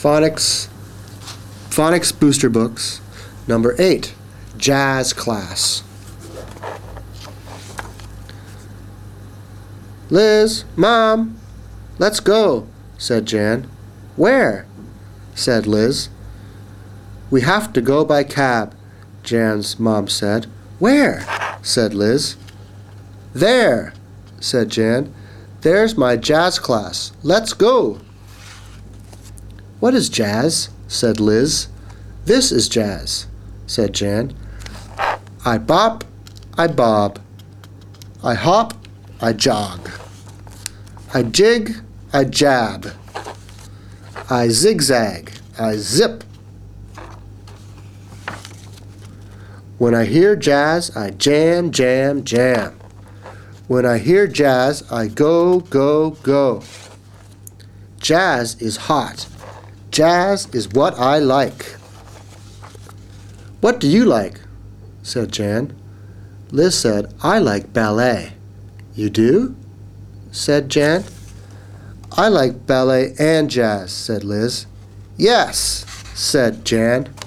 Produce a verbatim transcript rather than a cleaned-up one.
Phonics, Phonics Booster Books, number eight, Jazz Class. Liz, Mom, let's go, said Jan. Where? Said Liz. We have to go by cab, Jan's mom said. Where? Said Liz. There, said Jan. There's my jazz class. Let's go. What is jazz? Said Liz. This is jazz, said Jan. I bop, I bob. I hop, I jog. I jig, I jab. I zigzag, I zip. When I hear jazz, I jam, jam, jam. When I hear jazz, I go, go, go. Jazz is hot. Jazz is what I like. What do you like? Said Jan. Liz said, I like ballet. You do? Said Jan. I like ballet and jazz, said Liz. Yes, said Jan.